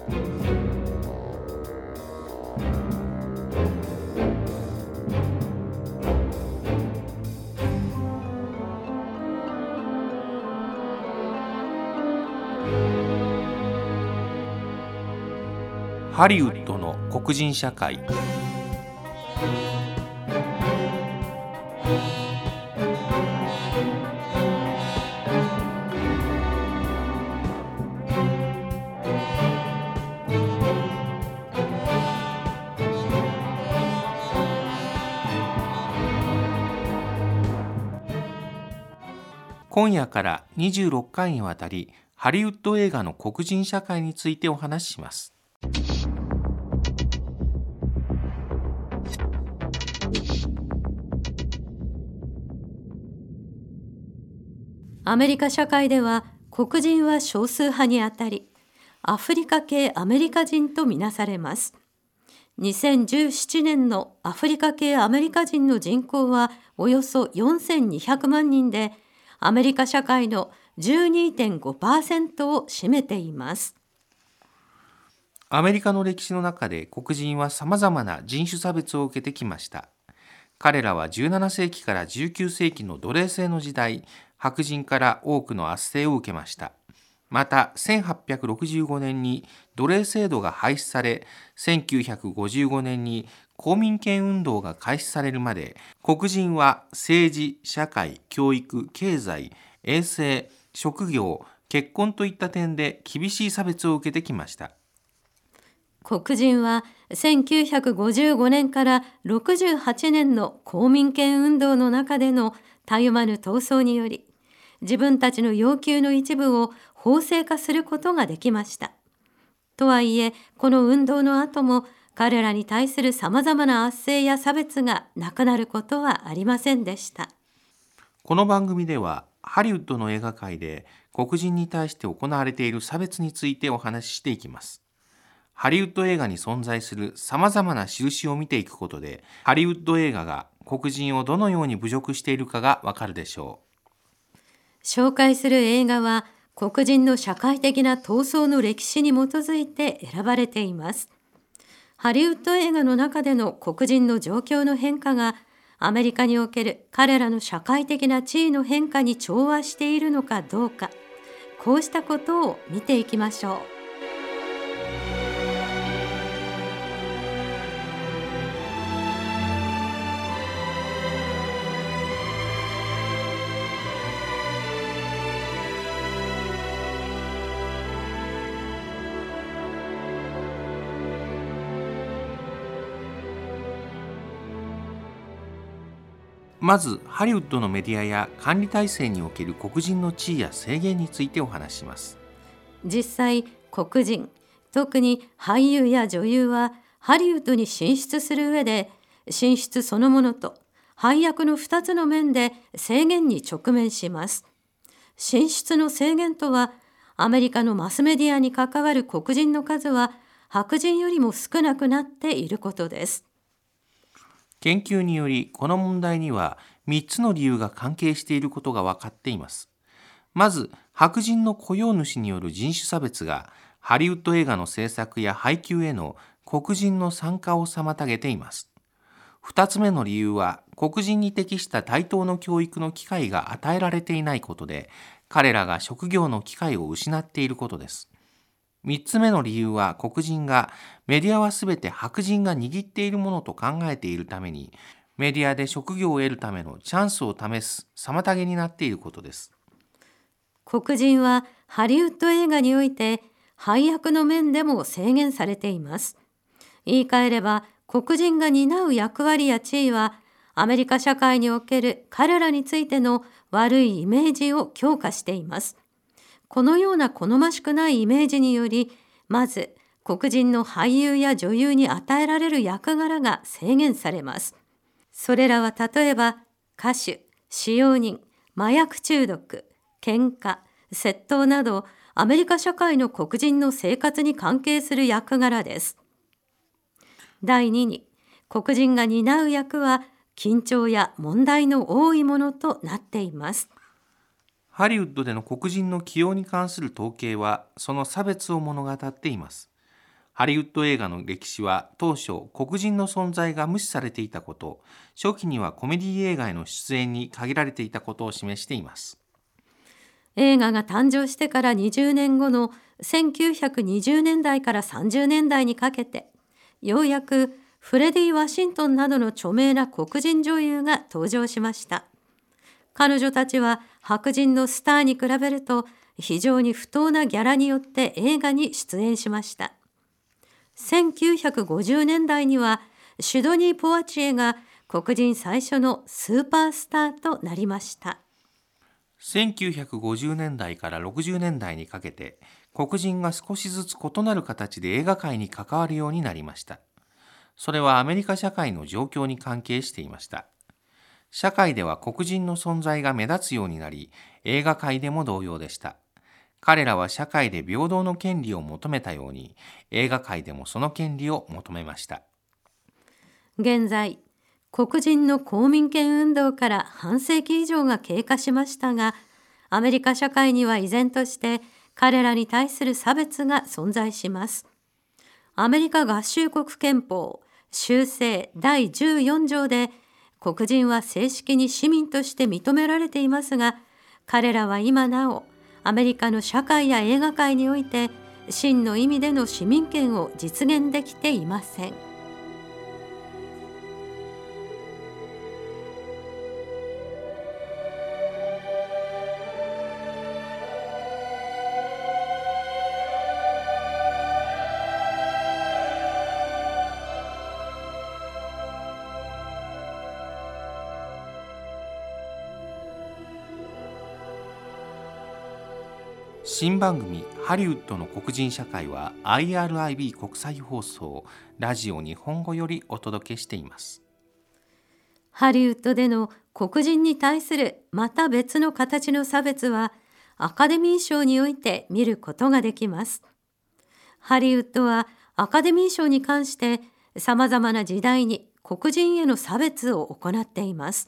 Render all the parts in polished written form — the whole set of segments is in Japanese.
ハリウッドの黒人社会。今夜から26回にわたり、ハリウッド映画の黒人社会についてお話しします。 アメリカ社会では黒人は少数派にあたり、アフリカ系アメリカ人とみなされます。2017年のアフリカ系アメリカ人の人口はおよそ4200万人で、アメリカ社会の 12.5% を占めています。 アメリカの歴史の中で黒人はさまざまな人種差別を受けてきました。彼らは17世紀から19世紀の奴隷制の時代、白人から多くの圧政を受けました。また1865年に奴隷制度が廃止され、1955年に公民権運動が開始されるまで、黒人は政治、社会、教育、経済、衛生、職業、結婚といった点で厳しい差別を受けてきました。 黒人は1955年から68年の公民権運動の中でのたゆまぬ闘争により、自分たちの要求の一部を法制化することができました。とはいえ、この運動の後も彼らに対するさまざまな圧政や差別がなくなることはありませんでした。 この番組では、ハリウッドの映画界で黒人に対して行われている差別についてお話ししていきます。ハリウッド映画に存在するさまざまな印を見ていくことで、ハリウッド映画が黒人をどのように侮辱しているかがわかるでしょう。 紹介する映画は黒人の社会的な闘争の歴史に基づいて選ばれています。ハリウッド映画の中での黒人の状況の変化がアメリカにおける彼らの社会的な地位の変化に調和しているのかどうか、こうしたことを見ていきましょう。 まず、ハリウッドのメディアや管理体制における黒人の地位や制限についてお話します。 実際、黒人、特に俳優や女優はハリウッドに進出する上で、進出そのものと配役の2つの面で制限に直面します。進出の制限とは、アメリカのマスメディアに関わる黒人の数は白人よりも少なくなっていることです。 研究により、この問題には3つの理由が関係していることが分かっています。まず、白人の雇用主による人種差別がハリウッド映画の制作や配給への黒人の参加を妨げています。2つ目の理由は、黒人に適した対等の教育の機会が与えられていないことで、彼らが職業の機会を失っていることです。3つ目の理由は、黒人がメディアはすべて白人が握っているものと考えているために、メディアで職業を得るためのチャンスを試す妨げになっていることです。 黒人はハリウッド映画において配役の面でも制限されています。言い換えれば、黒人が担う役割や地位はアメリカ社会における彼らについての悪いイメージを強化しています。このような好ましくないイメージにより、まず黒人の俳優や女優に与えられる役柄が制限されます。それらは例えば歌手、使用人、麻薬中毒、喧嘩、窃盗など、アメリカ社会の黒人の生活に関係する役柄です。第2に、黒人が担う役は緊張や問題の多いものとなっています。 ハリウッドでの黒人の起用に関する統計は、その差別を物語っています。 ハリウッド映画の歴史は当初黒人の存在が無視されていたこと、初期にはコメディ映画への出演に限られていたことを示しています。 映画が誕生してから20年後の1920年代から30年代にかけて、ようやくフレディ・ワシントンなどの著名な黒人女優が登場しました。彼女たちは白人のスターに比べると非常に不当なギャラによって映画に出演しました。1950年代にはシドニー・ポワチエが黒人最初のスーパースターとなりました。 1950年代から60年代にかけて、黒人が少しずつ異なる形で映画界に関わるようになりました。それはアメリカ社会の状況に関係していました。社会では黒人の存在が目立つようになり、映画界でも同様でした。彼らは社会で平等の権利を求めたように、映画界でもその権利を求めました。 現在、黒人の公民権運動から半世紀以上が経過しましたが、アメリカ社会には依然として彼らに対する差別が存在します。アメリカ合衆国憲法修正第14条で、黒人は正式に市民として認められていますが、彼らは今なおアメリカの社会や映画界において真の意味での市民権を実現できていません。 新番組ハリウッドの黒人社会は IRIB 国際放送ラジオ日本語よりお届けしています。 ハリウッドでの黒人に対するまた別の形の差別はアカデミー賞において見ることができます。ハリウッドはアカデミー賞に関してさまざまな時代に黒人への差別を行っています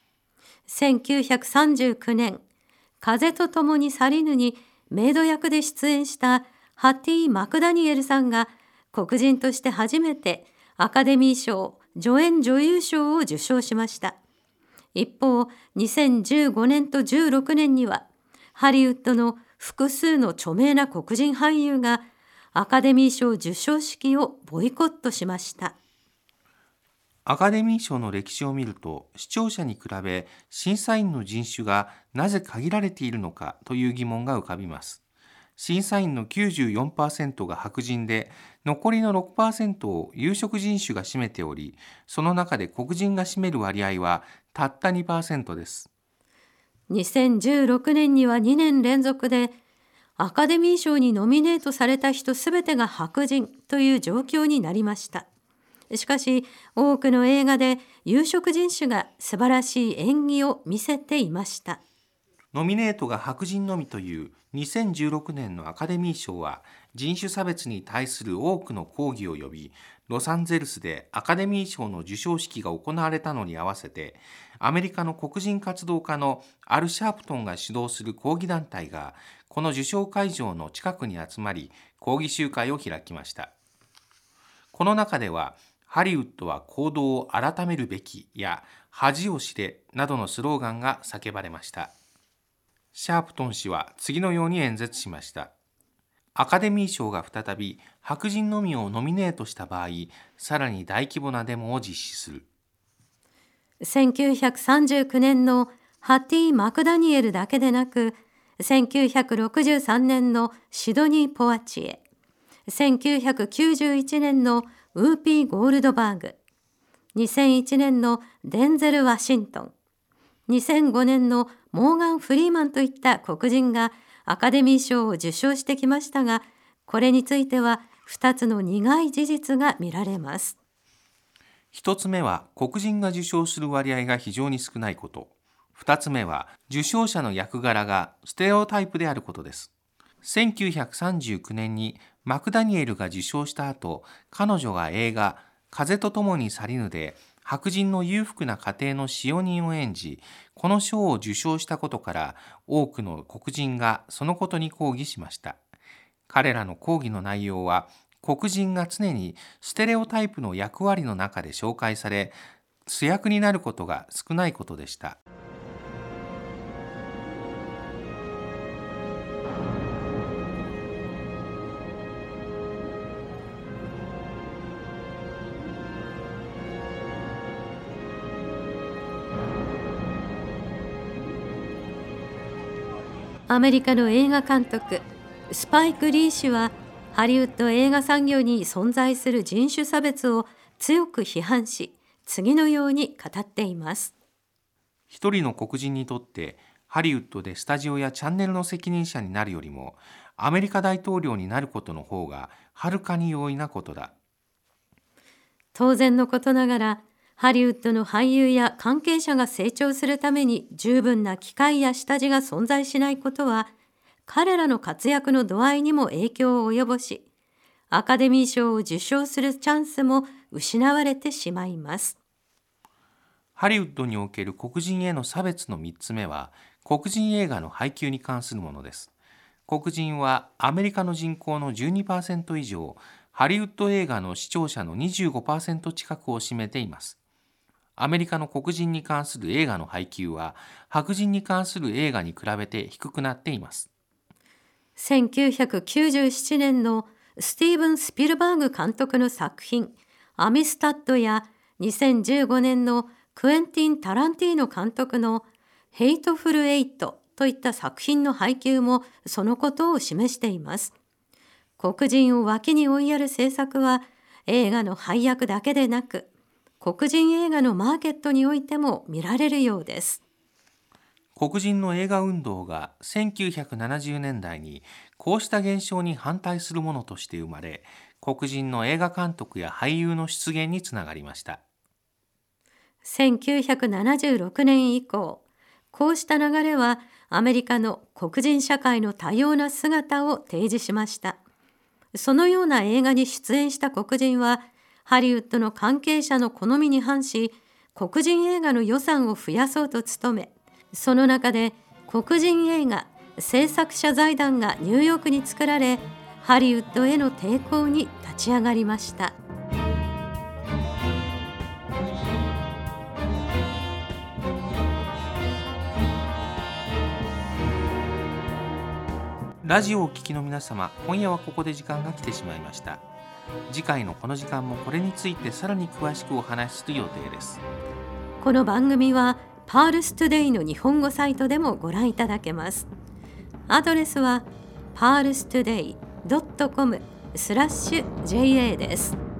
。1939年、風と共に去りぬにメイド役で出演したハッティ・マクダニエルさんが黒人として初めてアカデミー賞助演女優賞を受賞しました。一方、2015年と16年にはハリウッドの複数の著名な黒人俳優がアカデミー賞授賞式をボイコットしました。 アカデミー賞の歴史を見ると、視聴者に比べ審査員の人種がなぜ限られているのかという疑問が浮かびます。審査員の 94% が白人で、残りの 6% を有色人種が占めており、その中で黒人が占める割合はたった 2% です。 2016年には2年連続でアカデミー賞にノミネートされた人すべてが白人という状況になりました。しかし、多くの映画で有色人種が素晴らしい演技を見せていました。 ノミネートが白人のみという2016年のアカデミー賞は、人種差別に対する多くの抗議を呼び、ロサンゼルスでアカデミー賞の授賞式が行われたのに合わせて、アメリカの黒人活動家のアル・シャープトンが主導する抗議団体が、この受賞会場の近くに集まり、抗議集会を開きました。この中では、ハリウッドは行動を改めるべきや恥を知れなどのスローガンが叫ばれました。シャープトン氏は次のように演説しました。アカデミー賞が再び白人のみをノミネートした場合、さらに大規模なデモを実施する。 1939年のハッティ・マクダニエルだけでなく、1963年のシドニー・ポワチエ、1991年のウーピー・ゴールドバーグ、2001年のデンゼル・ワシントン、2005年のモーガン・フリーマンといった黒人がアカデミー賞を受賞してきましたが、これについては2つの苦い事実が見られます。 1つ目は黒人が受賞する割合が非常に少ないこと。2つ目は受賞者の役柄がステレオタイプであることです。1939年にマクダニエルが受賞した後、彼女が映画風と共に去りぬで白人の裕福な家庭の使用人を演じ、この賞を受賞したことから多くの黒人がそのことに抗議しました。彼らの抗議の内容は、 黒人が常にステレオタイプの役割の中で紹介され、主役になることが少ないことでした。 アメリカの映画監督スパイク・リー氏はハリウッド映画産業に存在する人種差別を強く批判し、次のように語っています。 一人の黒人にとってハリウッドでスタジオやチャンネルの責任者になるよりもアメリカ大統領になることの方がはるかに容易なことだ。 当然のことながらハリウッドの俳優や関係者が成長するために十分な機会や下地が存在しないことは、彼らの活躍の度合いにも影響を及ぼし、アカデミー賞を受賞するチャンスも失われてしまいます。 ハリウッドにおける黒人への差別の3つ目は、黒人映画の配給に関するものです。黒人はアメリカの人口の 12% 以上、ハリウッド映画の視聴者の 25% 近くを占めています。アメリカの黒人に関する映画の配給は白人に関する映画に比べて低くなっています。 1997年のスティーブン・スピルバーグ監督の作品アミスタッドや2015年のクエンティン・タランティーノ監督のヘイトフル・エイトといった作品の配給もそのことを示しています。黒人を脇に追いやる政策は映画の配役だけでなく、黒人映画のマーケットにおいても見られるようです。 黒人の映画運動が1970年代にこうした現象に反対するものとして生まれ、黒人の映画監督や俳優の出現につながりました。 1976年以降、こうした流れはアメリカの黒人社会の多様な姿を提示しました。そのような映画に出演した黒人はハリウッドの関係者の好みに反し、黒人映画の予算を増やそうと努め、その中で黒人映画制作者財団がニューヨークに作られ、ハリウッドへの抵抗に立ち上がりました。 ラジオをお聞きの皆様、今夜はここで時間が来てしまいました。次回のこの時間もこれについてさらに詳しくお話しする予定です。 この番組はパールストゥデイの日本語サイトでもご覧いただけます。アドレスは pearlstoday.com/ja です。